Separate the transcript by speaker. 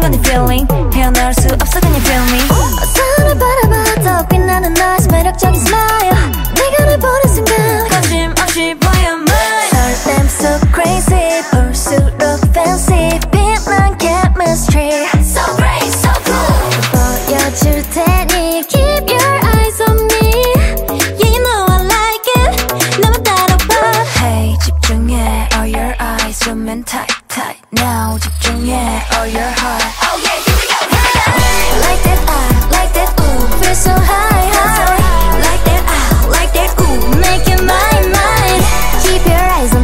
Speaker 1: 네 feeling 헤어나올 수 없어 can you feel me 어서 날 바라봐 더 빛나는 너의 매력적인 smile 내가 널 보는 순간 거침없이 보여 mine 설렘 so crazy 볼수록 fancy 빛난 chemistry so great so cool 보여줄 테니 keep your eyes on me yeah you know I like it 나만 따라와 hey 집중해 all your eyes zoom tight tight now 집중해 all your heart oh yeah here we go like that I like that ooh feel so high high like that I like that ooh make it mine mine keep your eyes